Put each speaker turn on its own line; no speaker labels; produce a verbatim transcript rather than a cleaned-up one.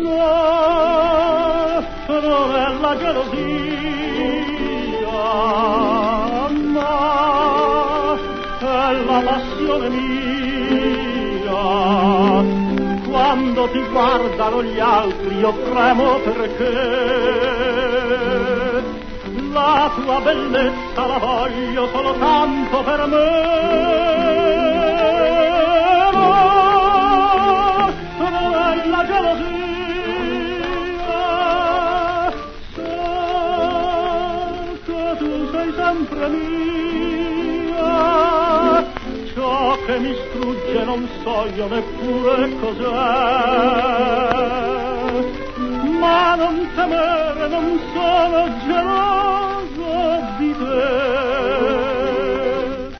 No, non è la gelosia, ma è la passione mia. Quando ti guardano gli altri io tremo perché la tua bellezza la voglio solo tanto per me. No, non è la gelosia, sempre mia, ciò che mi strugge non so io neppure cos'è, ma non temere, non sono geloso di te.